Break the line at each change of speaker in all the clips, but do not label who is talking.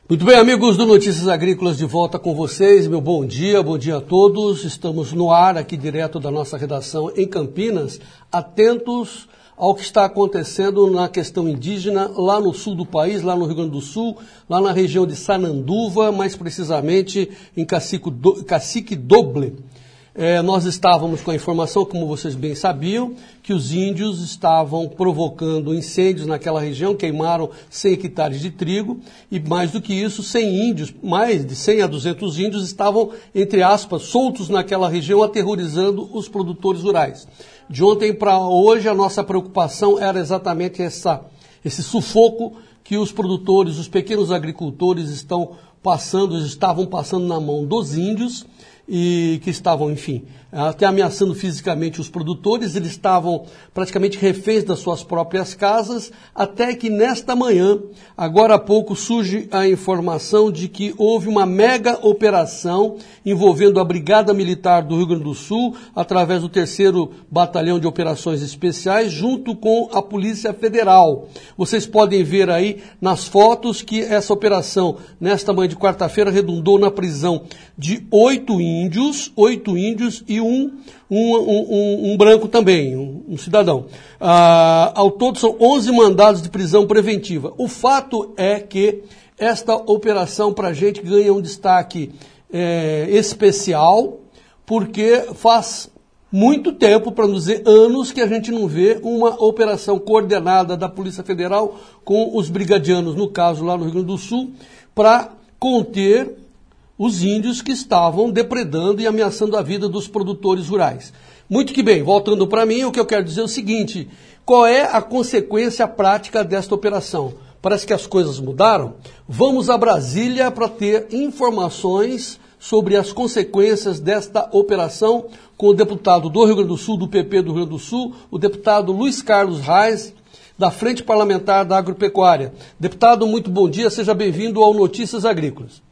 Muito bem, amigos do Notícias Agrícolas, de volta com vocês. Meu bom dia a todos. Estamos no ar aqui direto da nossa redação em Campinas, atentos ao que está acontecendo na questão indígena lá no sul do país, lá no Rio Grande do Sul, lá na região de Sananduva, mais precisamente em Cacique Doble. Nós estávamos com a informação, como vocês bem sabiam, que os índios estavam provocando incêndios naquela região, queimaram 100 hectares de trigo e, mais do que isso, 100 índios, mais de 100 a 200 índios estavam, entre aspas, soltos naquela região, aterrorizando os produtores rurais. De ontem para hoje, a nossa preocupação era exatamente esse sufoco que os produtores, os pequenos agricultores estavam passando na mão dos índios, e que estavam, enfim, até ameaçando fisicamente os produtores. Eles estavam praticamente reféns das suas próprias casas, até que nesta manhã, agora há pouco, surge a informação de que houve uma mega operação envolvendo a Brigada Militar do Rio Grande do Sul, através do 3º Batalhão de Operações Especiais, junto com a Polícia Federal. Vocês podem ver aí nas fotos que essa operação, nesta manhã de quarta-feira, redundou na prisão de 8 índios e um branco também, um cidadão. Ao todo são 11 mandados de prisão preventiva. O fato é que esta operação para a gente ganha um destaque especial, porque faz muito tempo, para não dizer anos, que a gente não vê uma operação coordenada da Polícia Federal com os brigadianos, no caso lá no Rio Grande do Sul, para conter os índios que estavam depredando e ameaçando a vida dos produtores rurais. Muito que bem, voltando para mim, o que eu quero dizer é o seguinte: qual é a consequência prática desta operação? Parece que as coisas mudaram. Vamos a Brasília para ter informações sobre as consequências desta operação com o deputado do Rio Grande do Sul, do PP do Rio Grande do Sul, o deputado Luiz Carlos Reis, da Frente Parlamentar da Agropecuária. Deputado, muito bom dia, seja bem-vindo ao Notícias Agrícolas.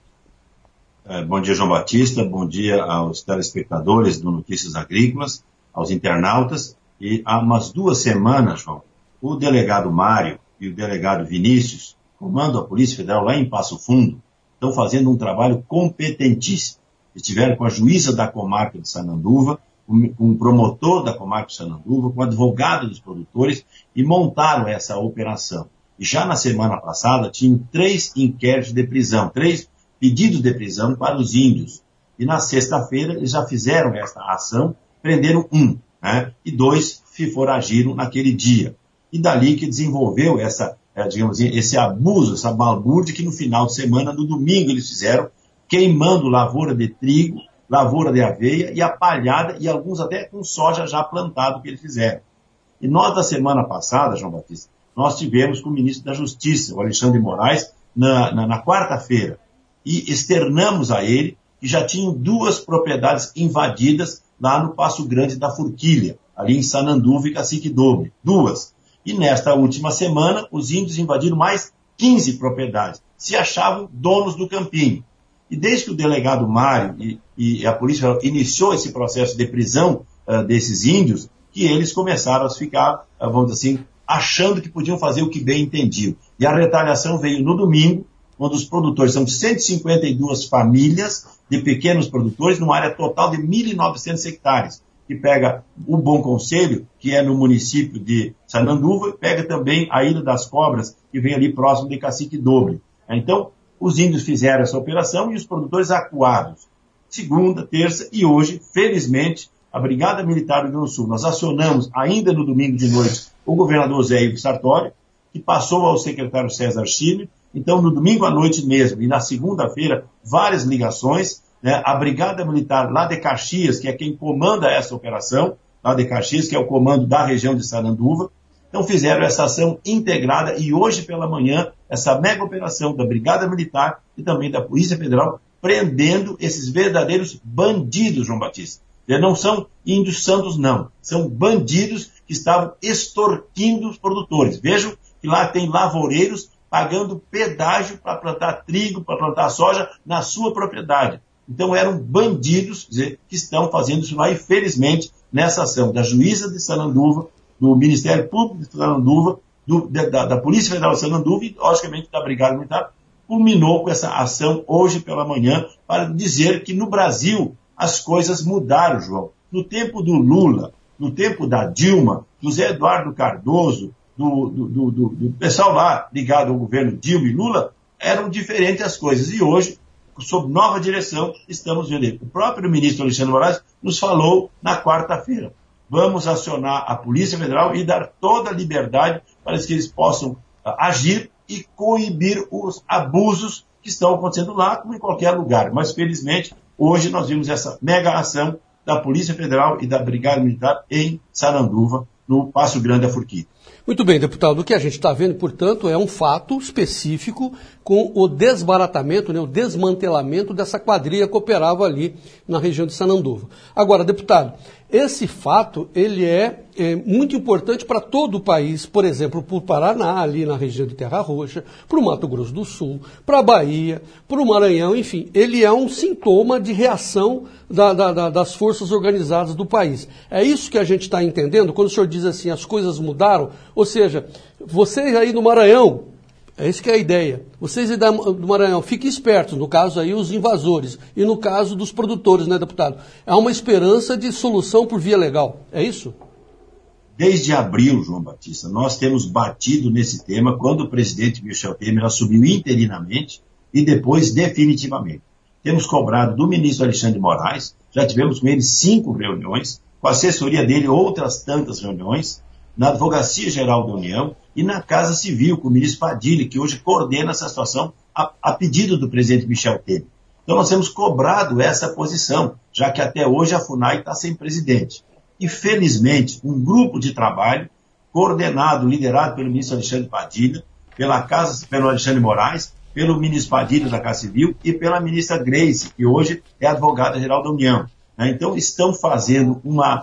Bom dia, João Batista, bom dia aos telespectadores do Notícias Agrícolas, aos internautas. E há umas 2 semanas, João, o delegado Mário e o delegado Vinícius, comando a Polícia Federal lá em Passo Fundo, estão fazendo um trabalho competentíssimo. Estiveram com a juíza da comarca de Sananduva, com um promotor da comarca de Sananduva, com o advogado dos produtores, e montaram essa operação. E já na semana passada tinham 3 inquéritos de prisão, 3 pedidos de prisão para os índios. E na sexta-feira eles já fizeram essa ação, prenderam 1, né? E 2 foragiram naquele dia. E dali que desenvolveu digamos assim, esse abuso, essa balbúrdia que no final de semana, no domingo, eles fizeram, queimando lavoura de trigo, lavoura de aveia e a palhada, e alguns até com soja já plantado que eles fizeram. E nós, da semana passada, João Batista, nós tivemos com o ministro da Justiça, o Alexandre de Moraes, na quarta-feira, e externamos a ele que já tinham 2 propriedades invadidas lá no Passo Grande da Forquilha, ali em Sananduva e Cacique Doble, 2. E nesta última semana, os índios invadiram mais 15 propriedades, se achavam donos do campinho. E desde que o delegado Mário e a polícia iniciou esse processo de prisão desses índios, que eles começaram a ficar, vamos dizer assim, achando que podiam fazer o que bem entendiam. E a retaliação veio no domingo, onde os produtores são 152 famílias de pequenos produtores, numa área total de 1.900 hectares, que pega o Bom Conselho, que é no município de Sananduva, e pega também a Ilha das Cobras, que vem ali próximo de Cacique Doble. Então, os índios fizeram essa operação e os produtores acuados. Segunda, terça e hoje, felizmente, a Brigada Militar do Rio Grande do Sul, nós acionamos ainda no domingo de noite o governador Zé Ivo Sartori, que passou ao secretário César Chile. Então, no domingo à noite mesmo e na segunda-feira, várias ligações, né? A Brigada Militar lá de Caxias, que é quem comanda essa operação, lá de Caxias, que é o comando da região de Sananduva, então fizeram essa ação integrada e hoje pela manhã, essa mega operação da Brigada Militar e também da Polícia Federal, prendendo esses verdadeiros bandidos, João Batista. Não são índios santos, não. São bandidos que estavam extorquindo os produtores. Vejam que lá tem lavoureiros pagando pedágio para plantar trigo, para plantar soja na sua propriedade. Então eram bandidos, quer dizer, que estão fazendo isso lá, e felizmente, nessa ação da juíza de Sananduva, do Ministério Público de Sananduva, da Polícia Federal de Sananduva e, logicamente, da Brigada Militar, culminou com essa ação hoje pela manhã para dizer que no Brasil as coisas mudaram, João. No tempo do Lula, no tempo da Dilma, do Zé Eduardo Cardoso, do pessoal lá ligado ao governo Dilma e Lula, eram diferentes as coisas. E hoje, sob nova direção, estamos vendo. O próprio ministro Alexandre de Moraes nos falou na quarta-feira. Vamos acionar a Polícia Federal e dar toda a liberdade para que eles possam agir e coibir os abusos que estão acontecendo lá, como em qualquer lugar. Mas, felizmente, hoje nós vimos essa mega ação da Polícia Federal e da Brigada Militar em Sananduva, no Passo Grande da Forquilha.
Muito bem, deputado. O que a gente está vendo, portanto, é um fato específico com o desbaratamento, o desmantelamento dessa quadrilha que operava ali na região de Sananduva. Agora, deputado, esse fato ele é muito importante para todo o país, por exemplo, para o Paraná, ali na região de Terra Roxa, para o Mato Grosso do Sul, para a Bahia, para o Maranhão, enfim, ele é um sintoma de reação das forças organizadas do país. É isso que a gente está entendendo quando o senhor diz assim, as coisas mudaram, ou seja, vocês aí no Maranhão, é isso que é a ideia. Vocês aí do Maranhão, fiquem espertos, no caso aí os invasores, e no caso dos produtores, né, deputado? Há uma esperança de solução por via legal, é isso?
Desde abril, João Batista, nós temos batido nesse tema quando o presidente Michel Temer assumiu interinamente e depois definitivamente. Temos cobrado do ministro Alexandre de Moraes, já tivemos com ele 5 reuniões, com a assessoria dele outras tantas reuniões, na Advocacia Geral da União e na Casa Civil, com o ministro Padilha, que hoje coordena essa situação a pedido do presidente Michel Temer. Então nós temos cobrado essa posição, já que até hoje a FUNAI está sem presidente. E felizmente um grupo de trabalho coordenado, liderado pelo ministro Alexandre Padilha, pelo Alexandre Moraes, pelo ministro Padilha da Casa Civil e pela ministra Grace, que hoje é advogada-geral da União. Então estão fazendo uma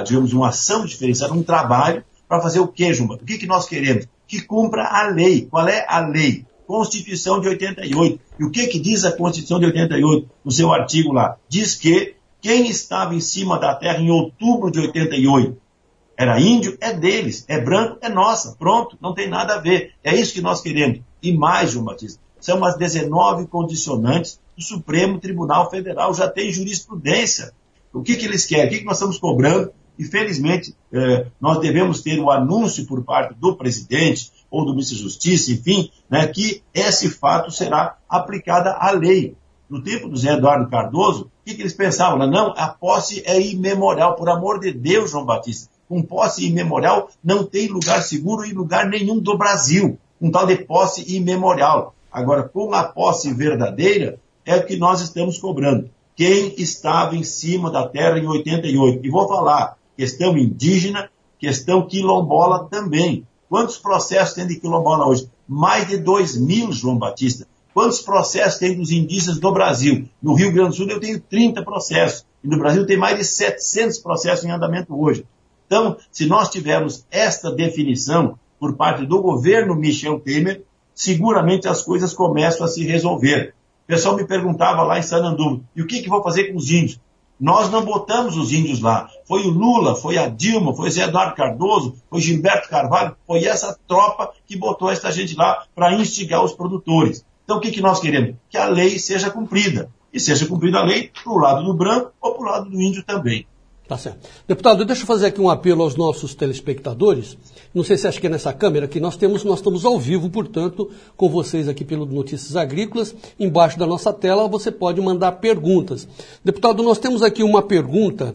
ação diferenciada, um trabalho para fazer o quê, Jumba? O que nós queremos? Que cumpra a lei. Qual é a lei? Constituição de 88. E o que diz a Constituição de 88 no seu artigo lá? Diz que quem estava em cima da terra em outubro de 88 era índio, é deles. É branco, é nossa. Pronto, não tem nada a ver. É isso que nós queremos. E mais, João Batista, são as 19 condicionantes do Supremo Tribunal Federal. Já tem jurisprudência. O que eles querem? O que nós estamos cobrando? E, felizmente, nós devemos ter o anúncio por parte do presidente ou do ministro da Justiça, enfim, que esse fato será aplicado à lei. No tempo do Zé Eduardo Cardoso, o que eles pensavam? Não, a posse é imemorial. Por amor de Deus, João Batista, com posse imemorial não tem lugar seguro em lugar nenhum do Brasil. Um tal de posse imemorial. Agora, com a posse verdadeira, é o que nós estamos cobrando. Quem estava em cima da terra em 88? E vou falar, questão indígena, questão quilombola também. Quantos processos tem de quilombola hoje? Mais de 2.000, João Batista. Quantos processos tem dos indígenas do Brasil? No Rio Grande do Sul eu tenho 30 processos. E no Brasil tem mais de 700 processos em andamento hoje. Então, se nós tivermos esta definição por parte do governo Michel Temer, seguramente as coisas começam a se resolver. O pessoal me perguntava lá em Sananduva, e o que vou fazer com os índios? Nós não botamos os índios lá. Foi o Lula, foi a Dilma, foi o Zé Eduardo Cardoso, foi Gilberto Carvalho, foi essa tropa que botou essa gente lá para instigar os produtores. Então o que nós queremos? Que a lei seja cumprida. E seja cumprida a lei para o lado do branco ou para o lado do índio também.
Tá certo. Deputado, deixa eu fazer aqui um apelo aos nossos telespectadores. Não sei se acha que é nessa câmera que nós estamos ao vivo, portanto, com vocês aqui pelo Notícias Agrícolas. Embaixo da nossa tela você pode mandar perguntas. Deputado, nós temos aqui uma pergunta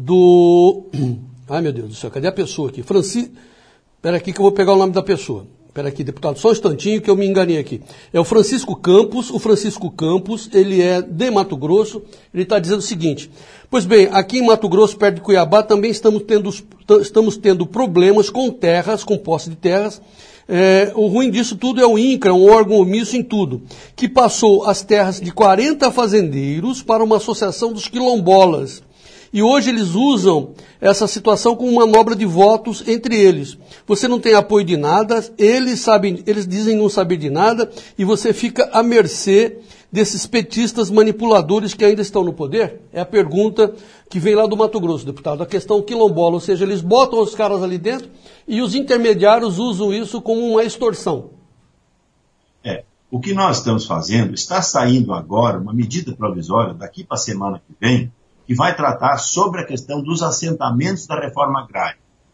do... Ai, meu Deus do céu, cadê a pessoa aqui? Espera aqui que eu vou pegar o nome da pessoa. Espera aqui, deputado, só um instantinho que eu me enganei aqui. É o Francisco Campos. O Francisco Campos, ele é de Mato Grosso. Ele está dizendo o seguinte: pois bem, aqui em Mato Grosso, perto de Cuiabá, também estamos tendo problemas com terras, com posse de terras. O ruim disso tudo é o INCRA, um órgão omisso em tudo, que passou as terras de 40 fazendeiros para uma associação dos quilombolas. E hoje eles usam essa situação como manobra de votos entre eles. Você não tem apoio de nada, eles dizem não saber de nada, e você fica à mercê desses petistas manipuladores que ainda estão no poder? É a pergunta que vem lá do Mato Grosso, deputado. A questão quilombola, ou seja, eles botam os caras ali dentro e os intermediários usam isso como uma extorsão.
O que nós estamos fazendo, está saindo agora uma medida provisória, daqui para a semana que vem, que vai tratar sobre a questão dos assentamentos da reforma agrária.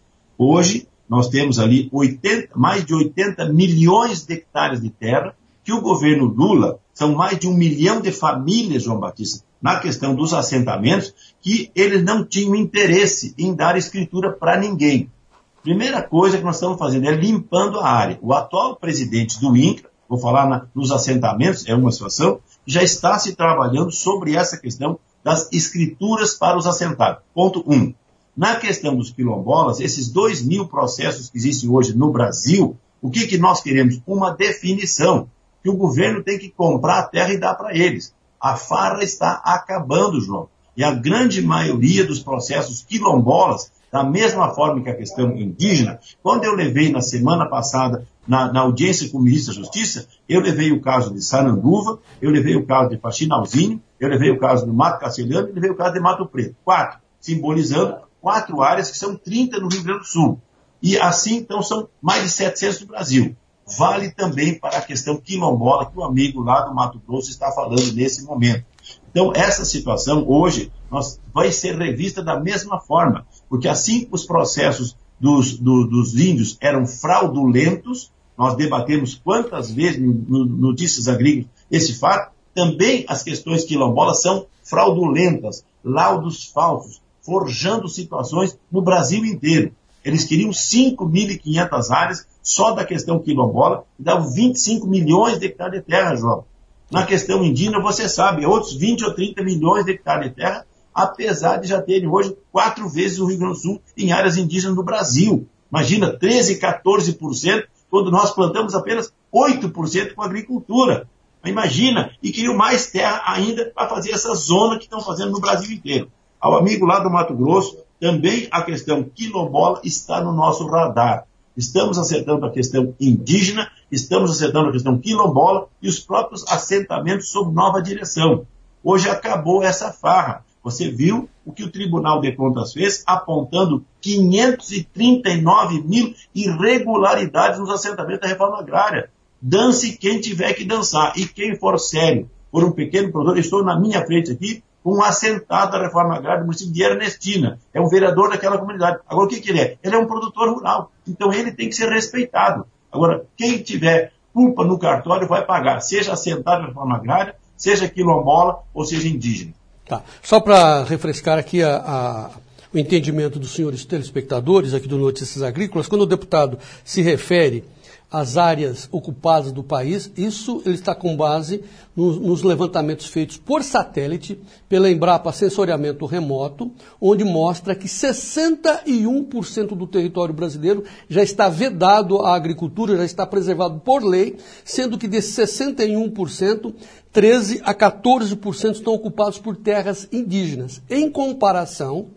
Hoje, nós temos ali mais de 80 milhões de hectares de terra, que o governo Lula, são mais de 1 milhão de famílias, João Batista, na questão dos assentamentos, que eles não tinham interesse em dar escritura para ninguém. Primeira coisa que nós estamos fazendo é limpando a área. O atual presidente do INCRA, vou falar nos assentamentos, é uma situação, já está se trabalhando sobre essa questão das escrituras para os assentados. Ponto 1. Na questão dos quilombolas, esses 2.000 processos que existem hoje no Brasil, o que nós queremos? Uma definição, que o governo tem que comprar a terra e dar para eles. A farra está acabando, João. E a grande maioria dos processos quilombolas, da mesma forma que a questão indígena, quando eu levei na semana passada, na audiência com o ministro da Justiça, eu levei o caso de Sananduva, eu levei o caso de Faxinalzinho, eu levei o caso do Mato Castelhano e levei o caso de Mato Preto. 4, simbolizando 4 áreas que são 30 no Rio Grande do Sul. E assim, então, são mais de 700 no Brasil. Vale também para a questão quilombola, que o amigo lá do Mato Grosso está falando nesse momento. Então, essa situação, hoje, vai ser revista da mesma forma, porque assim que os processos dos índios eram fraudulentos, nós debatemos quantas vezes no Notícias Agrícolas esse fato, também as questões quilombolas são fraudulentas, laudos falsos, forjando situações no Brasil inteiro. Eles queriam 5.500 áreas só da questão quilombola, e davam 25 milhões de hectares de terra, João. Na questão indígena, você sabe, outros 20 ou 30 milhões de hectares de terra, apesar de já terem hoje 4 vezes o Rio Grande do Sul em áreas indígenas no Brasil. Imagina, 13%, 14%, quando nós plantamos apenas 8% com agricultura. Imagina, e queriam mais terra ainda para fazer essa zona que estão fazendo no Brasil inteiro. Ao amigo lá do Mato Grosso, também a questão quilombola está no nosso radar. Estamos acertando a questão indígena, estamos acertando a questão quilombola e os próprios assentamentos sob nova direção. Hoje acabou essa farra. Você viu o que o Tribunal de Contas fez, apontando 539 mil irregularidades nos assentamentos da reforma agrária. Dance quem tiver que dançar. E quem for sério, por um pequeno produtor, estou na minha frente aqui, um assentado da reforma agrária do município de Ernestina. É um vereador daquela comunidade. Agora, o que ele é? Ele é um produtor rural. Então, ele tem que ser respeitado. Agora, quem tiver culpa no cartório vai pagar, seja assentado da reforma agrária, seja quilombola ou seja indígena.
Tá. Só para refrescar aqui o entendimento dos senhores telespectadores aqui do Notícias Agrícolas, quando o deputado se refere às áreas ocupadas do país, isso ele está com base nos levantamentos feitos por satélite pela Embrapa Sensoriamento Remoto, onde mostra que 61% do território brasileiro já está vedado à agricultura, já está preservado por lei, sendo que desses 61%, 13% a 14% estão ocupados por terras indígenas. Em comparação,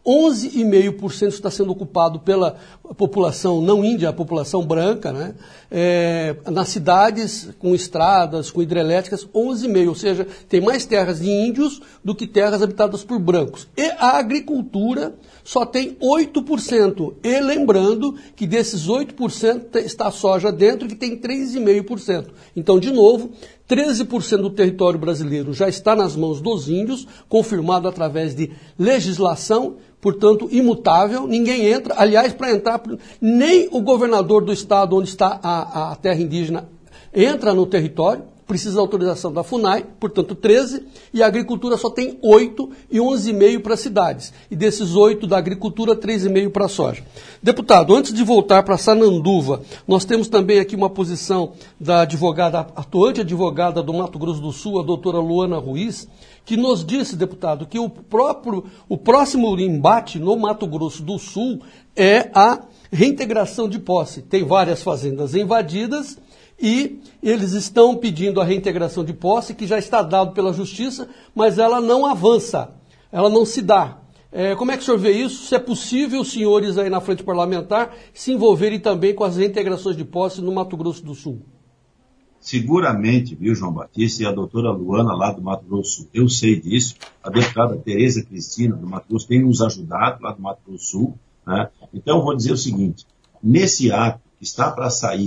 11,5% está sendo ocupado pela população não índia, a população branca, né? Nas cidades, com estradas, com hidrelétricas, 11,5%, ou seja, tem mais terras de índios do que terras habitadas por brancos. E a agricultura só tem 8%. E lembrando que desses 8% está a soja dentro, que tem 3,5%. Então, de novo, 13% do território brasileiro já está nas mãos dos índios, confirmado através de legislação, portanto, imutável, ninguém entra. Aliás, para entrar, nem o governador do estado onde está a terra indígena entra no território, precisa da autorização da FUNAI, portanto 13, e a agricultura só tem 8 e 11,5 para cidades. E desses 8 da agricultura, 3,5 para a soja. Deputado, antes de voltar para Sananduva, nós temos também aqui uma posição da atuante advogada do Mato Grosso do Sul, a doutora Luana Ruiz, que nos disse, deputado, que o próximo embate no Mato Grosso do Sul é a reintegração de posse. Tem várias fazendas invadidas e eles estão pedindo a reintegração de posse, que já está dado pela Justiça, mas ela não avança, ela não se dá. Como é que o senhor vê isso? Se é possível os senhores aí na frente parlamentar se envolverem também com as reintegrações de posse no Mato Grosso do Sul?
Seguramente, viu, João Batista, e a doutora Luana lá do Mato Grosso do Sul, eu sei disso, a deputada Tereza Cristina do Mato Grosso tem nos ajudado lá do Mato Grosso do Sul, né? Então, eu vou dizer o seguinte, nesse ato que está para sair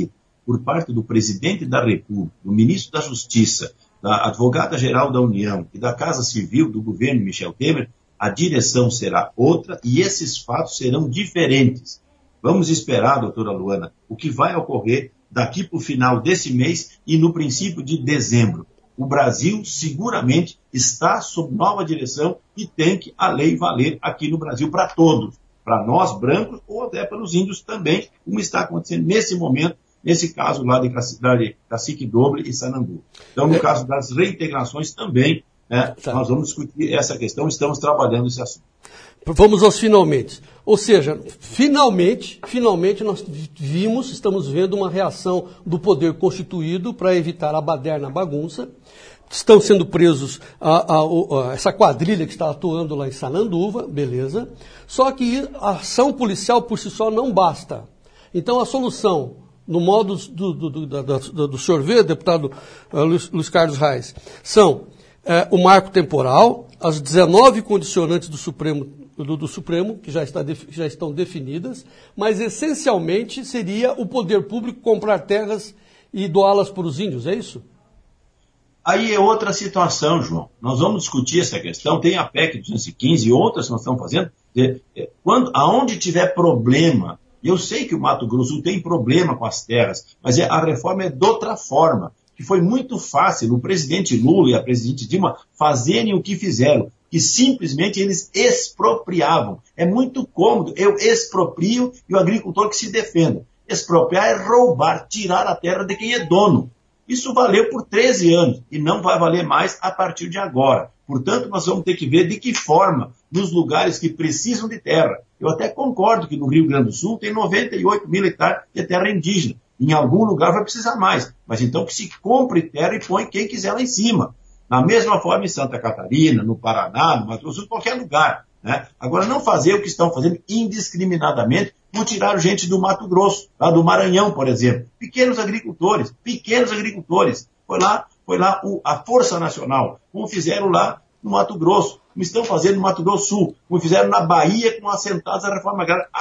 por parte do presidente da República, do ministro da Justiça, da advogada-geral da União e da Casa Civil do governo Michel Temer, a direção será outra e esses fatos serão diferentes. Vamos esperar, doutora Luana, o que vai ocorrer daqui para o final desse mês e no princípio de dezembro. O Brasil seguramente está sob nova direção e tem que a lei valer aqui no Brasil para todos, para nós brancos ou até para os índios também, como está acontecendo nesse momento, nesse caso lá de Cacique Doble e Sanandu. Então, no caso das reintegrações também, nós vamos discutir essa questão, estamos trabalhando esse assunto.
Vamos aos finalmente. Ou seja, finalmente nós estamos vendo uma reação do poder constituído para evitar a baderna bagunça. Estão sendo presos essa quadrilha que está atuando lá em Sananduva, beleza. Só que a ação policial por si só não basta. Então a solução, no modo do senhor ver, deputado Luiz Carlos Reis, são o marco temporal, as 19 condicionantes do Supremo, que já estão definidas, mas essencialmente seria o poder público comprar terras e doá-las para os índios, é isso?
Aí é outra situação, João. Nós vamos discutir essa questão, tem a PEC 215 e outras que nós estamos fazendo. Aonde tiver problema, eu sei que o Mato Grosso tem problema com as terras, mas a reforma é de outra forma, que foi muito fácil o presidente Lula e a presidente Dilma fazerem o que fizeram, que simplesmente eles expropriavam. É muito cômodo, eu exproprio e o agricultor que se defenda. Expropriar é roubar, tirar a terra de quem é dono. Isso valeu por 13 anos e não vai valer mais a partir de agora. Portanto, nós vamos ter que ver de que forma, nos lugares que precisam de terra. Eu até concordo que no Rio Grande do Sul tem 98 mil hectares de terra indígena. Em algum lugar vai precisar mais. Mas então que se compre terra e põe quem quiser lá em cima. Da mesma forma em Santa Catarina, no Paraná, no Mato Grosso, em qualquer lugar. Né? Agora, não fazer o que estão fazendo indiscriminadamente, como tiraram gente do Mato Grosso, lá do Maranhão, por exemplo. Pequenos agricultores. Foi lá a Força Nacional, como fizeram lá no Mato Grosso, como estão fazendo no Mato Grosso Sul, como fizeram na Bahia com assentados da reforma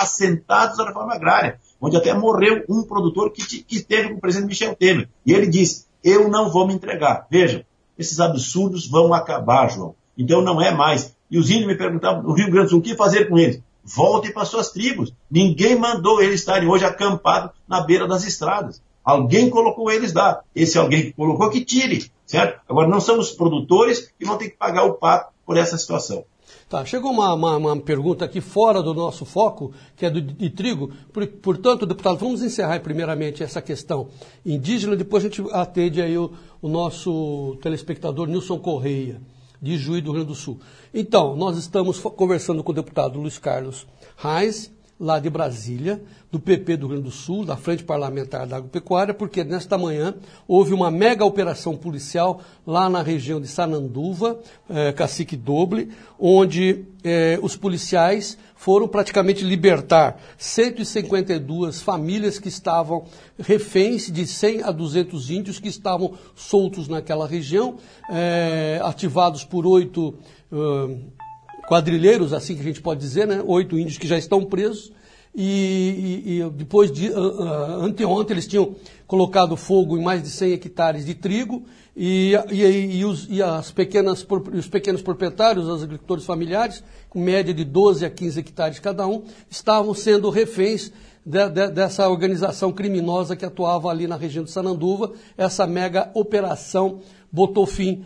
agrária, onde até morreu um produtor que esteve com o presidente Michel Temer. E ele disse, eu não vou me entregar. Vejam, esses absurdos vão acabar, João. Então não é mais. E os índios me perguntavam no Rio Grande do Sul, o que fazer com eles? Voltem para suas tribos. Ninguém mandou eles estarem hoje acampados na beira das estradas. Alguém colocou eles lá. Esse alguém que colocou, que tire, certo? Agora, não são os produtores que vão ter que pagar o pato por essa situação.
Tá, chegou uma pergunta aqui fora do nosso foco, que é de trigo. Portanto, deputado, vamos encerrar primeiramente essa questão indígena, depois a gente atende aí o nosso telespectador Nilson Correia, de Juí do Rio Grande do Sul. Então, nós estamos conversando com o deputado Luiz Carlos Reis, lá de Brasília, do PP do Rio Grande do Sul, da Frente Parlamentar da Agropecuária, porque nesta manhã houve uma mega operação policial lá na região de Sananduva, Cacique Doble, onde os policiais foram praticamente libertar 152 famílias que estavam reféns de 100 a 200 índios que estavam soltos naquela região, ativados por 8 quadrilheiros, assim que a gente pode dizer, né? 8 índios que já estão presos, e depois anteontem eles tinham colocado fogo em mais de 100 hectares de trigo, e os pequenos proprietários, os agricultores familiares, com média de 12 a 15 hectares cada um, estavam sendo reféns dessa organização criminosa que atuava ali na região de Sananduva. Essa mega operação botou fim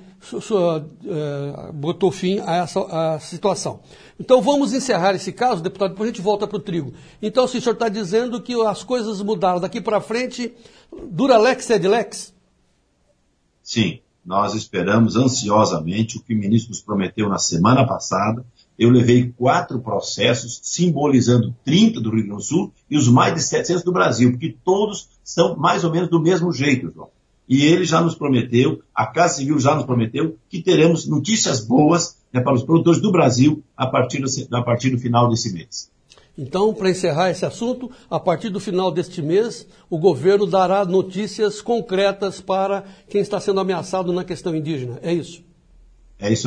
a essa situação. Então vamos encerrar esse caso, deputado, depois a gente volta para o trigo. Então, se o senhor está dizendo que as coisas mudaram daqui para frente, dura lex sed lex?
Sim, nós esperamos ansiosamente o que o ministro nos prometeu na semana passada. Eu levei 4 processos, simbolizando 30 do Rio Grande do Sul e os mais de 700 do Brasil, porque todos são mais ou menos do mesmo jeito, João. E ele já nos prometeu, a Casa Civil já nos prometeu, que teremos notícias boas para os produtores do Brasil a partir do final desse mês.
Então, para encerrar esse assunto, a partir do final deste mês, o governo dará notícias concretas para quem está sendo ameaçado na questão indígena. É isso?
É isso aí.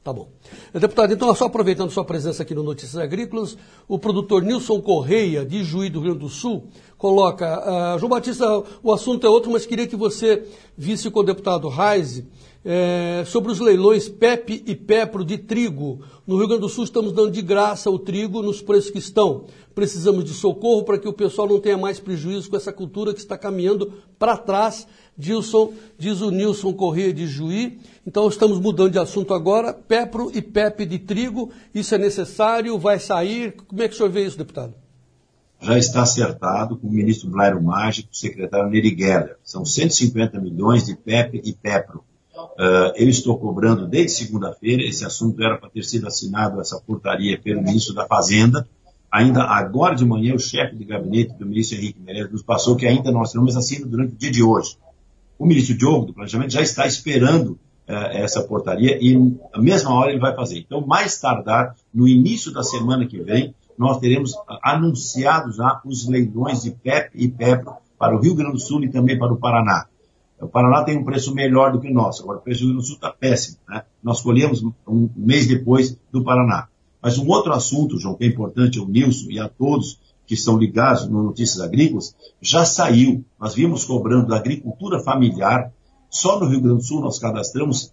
Tá bom. Deputado, então, só aproveitando sua presença aqui no Notícias Agrícolas, o produtor Nilson Correia, de Juí, do Rio Grande do Sul, coloca, João Batista, o assunto é outro, mas queria que você visse com o deputado Reis sobre os leilões PEP e PEPRO de trigo. No Rio Grande do Sul estamos dando de graça o trigo nos preços que estão. Precisamos de socorro para que o pessoal não tenha mais prejuízo com essa cultura que está caminhando para trás, diz o Nilson Correia de Juí. Então estamos mudando de assunto agora, PEPRO e PEP de trigo, isso é necessário, vai sair? Como é que o senhor vê isso, deputado?
Já está acertado com o ministro Blairo Maggi, com o secretário Neri Geller. São 150 milhões de PEP e PEPRO. Eu estou cobrando desde segunda-feira, esse assunto era para ter sido assinado, essa portaria, pelo ministro da Fazenda. Ainda agora de manhã, o chefe de gabinete do ministro Henrique Meirelles nos passou que ainda nós teremos assino durante o dia de hoje. O ministro Diogo, do Planejamento, já está esperando essa portaria e na mesma hora ele vai fazer. Então, mais tardar, no início da semana que vem, nós teremos anunciado já os leilões de PEP e PEPRO para o Rio Grande do Sul e também para o Paraná. O Paraná tem um preço melhor do que o nosso, agora o preço do Rio Grande do Sul está péssimo, né? Nós colhemos um mês depois do Paraná. Mas um outro assunto, João, que é importante ao Nilson e a todos que estão ligados no Notícias Agrícolas, já saiu. Nós vimos cobrando da agricultura familiar. Só no Rio Grande do Sul nós cadastramos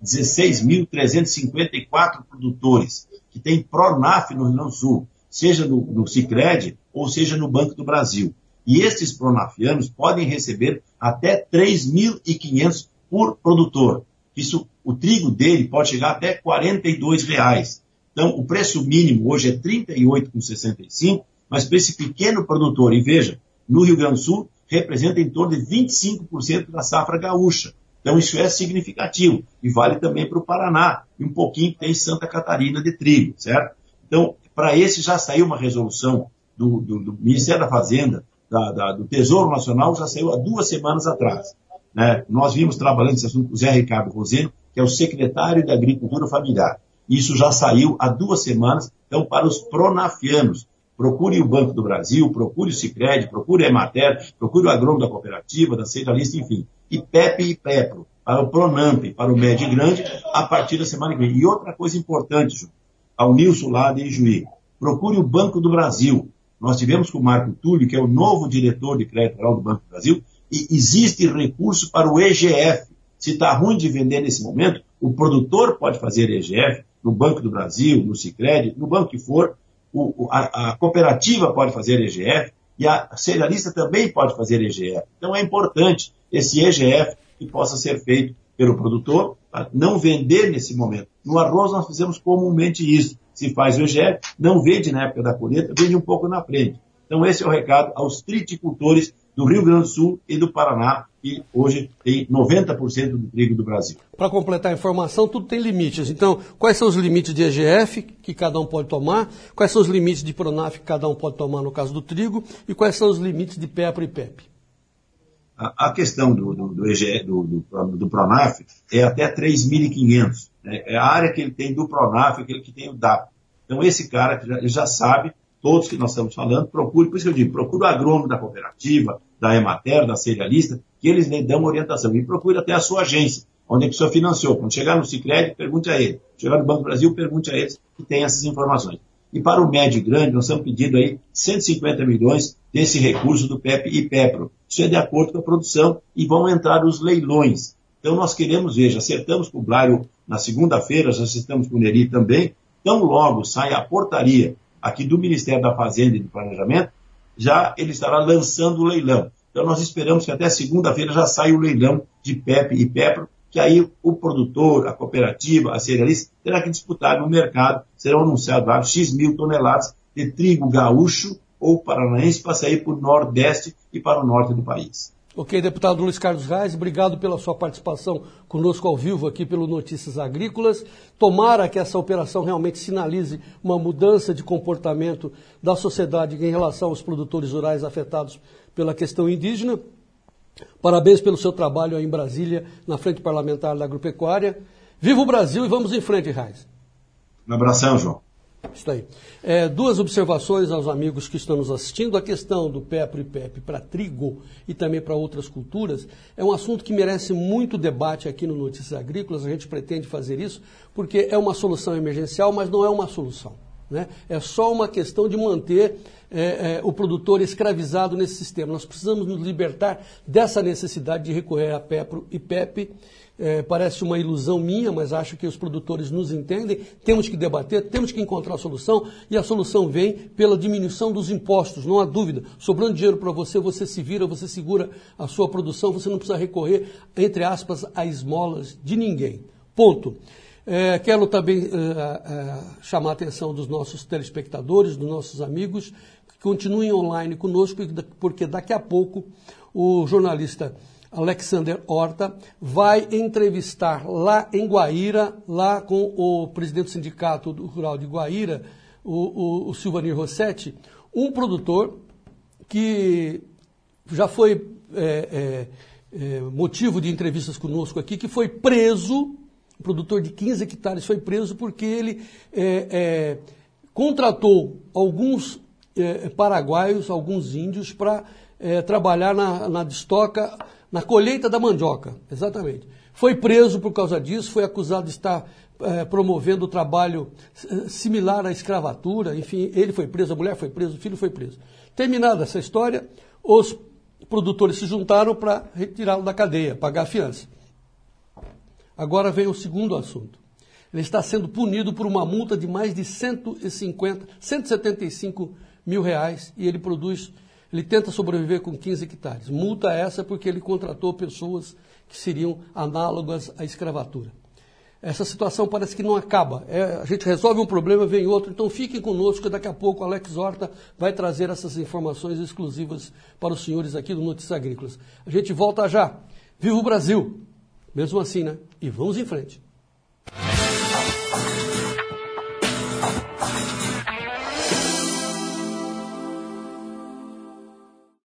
16.354 produtores que têm Pronaf no Rio Grande do Sul, seja no Sicredi ou seja no Banco do Brasil. E estes pronafianos podem receber até R$3.500 por produtor. Isso, o trigo dele pode chegar até R$42. Então, o preço mínimo hoje é R$38,65, mas para esse pequeno produtor, e veja, no Rio Grande do Sul, representa em torno de 25% da safra gaúcha. Então, isso é significativo. E vale também para o Paraná, e um pouquinho que tem Santa Catarina de trigo, certo? Então, para esse já saiu uma resolução do Ministério da Fazenda, do Tesouro Nacional, já saiu há 2 semanas atrás. Né? Nós vimos trabalhando esse assunto com o Zé Ricardo Roseno, que é o secretário da Agricultura Familiar. Isso já saiu há 2 semanas, então, para os pronafianos. Procure o Banco do Brasil, procure o Sicredi, procure a Emater, procure o agrônomo da cooperativa, da cerealista, enfim. E PEP e PEPRO, para o Pronamp, para o médio e grande, a partir da semana que vem. E outra coisa importante, Ju, ao Nilson lá de Juí, procure o Banco do Brasil. Nós tivemos com o Marco Túlio, que é o novo diretor de crédito rural do Banco do Brasil, e existe recurso para o EGF. Se está ruim de vender nesse momento, o produtor pode fazer EGF no Banco do Brasil, no Sicredi, no banco que for, a cooperativa pode fazer EGF e a cerealista também pode fazer EGF. Então é importante esse EGF que possa ser feito pelo produtor para não vender nesse momento. No arroz nós fizemos comumente isso. Se faz o EGF, não vende na época da colheita, vende um pouco na frente. Então esse é o recado aos triticultores do Rio Grande do Sul e do Paraná, que hoje tem 90% do trigo do Brasil.
Para completar a informação, tudo tem limites. Então, quais são os limites de EGF que cada um pode tomar? Quais são os limites de Pronaf que cada um pode tomar no caso do trigo? E quais são os limites de PEPRO e PEP?
A questão do EGF, do Pronaf é até 3.500. Né? É a área que ele tem do Pronaf, aquele que tem o DAP. Então, esse cara ele já sabe, todos que nós estamos falando, procure, por isso que eu digo, procure o agrônomo da cooperativa, da Emater, da cerealista, que eles lhe dão orientação. E procure até a sua agência, onde é que o senhor financiou. Quando chegar no Sicredi, pergunte a ele. Chegar no Banco do Brasil, pergunte a eles que tem essas informações. E para o médio e grande, nós estamos pedindo aí 150 milhões desse recurso do PEP e PEPRO. Isso é de acordo com a produção e vão entrar os leilões. Então nós queremos ver, já acertamos com o Blairo na segunda-feira, já acertamos com o Neri também, tão logo sai a portaria aqui do Ministério da Fazenda e do Planejamento, já ele estará lançando o leilão. Então nós esperamos que até segunda-feira já saia o leilão de PEP e PEPRO, que aí o produtor, a cooperativa, a cerealista, terá que disputar no mercado, serão anunciados X mil toneladas de trigo gaúcho ou paranaense para sair para o Nordeste e para o Norte do país.
Ok, deputado Luiz Carlos Reis, obrigado pela sua participação conosco ao vivo aqui pelo Notícias Agrícolas. Tomara que essa operação realmente sinalize uma mudança de comportamento da sociedade em relação aos produtores rurais afetados pela questão indígena. Parabéns pelo seu trabalho aí em Brasília, na Frente Parlamentar da Agropecuária. Viva o Brasil e vamos em frente, Reis.
Um abração, João.
Isso aí. Duas observações aos amigos que estão nos assistindo. A questão do PEPRO e PEP para trigo e também para outras culturas é um assunto que merece muito debate aqui no Notícias Agrícolas. A gente pretende fazer isso porque é uma solução emergencial, mas não é uma solução, né? É só uma questão de manter o produtor escravizado nesse sistema. Nós precisamos nos libertar dessa necessidade de recorrer a PEPRO e PEP. Parece uma ilusão minha, mas acho que os produtores nos entendem. Temos que debater, temos que encontrar a solução, e a solução vem pela diminuição dos impostos, não há dúvida. Sobrando dinheiro para você, você se vira, você segura a sua produção, você não precisa recorrer, entre aspas, a esmolas de ninguém. Ponto. Quero também chamar a atenção dos nossos telespectadores, dos nossos amigos, que continuem online conosco, porque daqui a pouco o jornalista Alexander Horta vai entrevistar lá em Guaíra, lá com o presidente do Sindicato Rural de Guaíra, o Silvanir Rossetti, um produtor que já foi motivo de entrevistas conosco aqui, que foi preso, um produtor de 15 hectares foi preso porque ele contratou alguns paraguaios, alguns índios, para trabalhar na destoca, na colheita da mandioca, exatamente. Foi preso por causa disso, foi acusado de estar promovendo trabalho similar à escravatura, enfim, ele foi preso, a mulher foi presa, o filho foi preso. Terminada essa história, os produtores se juntaram para retirá-lo da cadeia, pagar a fiança. Agora vem o segundo assunto. Ele está sendo punido por uma multa de mais de 175 mil reais e ele tenta sobreviver com 15 hectares. Multa essa porque ele contratou pessoas que seriam análogas à escravatura. Essa situação parece que não acaba. A gente resolve um problema, vem outro. Então fiquem conosco, que daqui a pouco o Alex Horta vai trazer essas informações exclusivas para os senhores aqui do Notícias Agrícolas. A gente volta já. Viva o Brasil! Mesmo assim, né? E vamos em frente.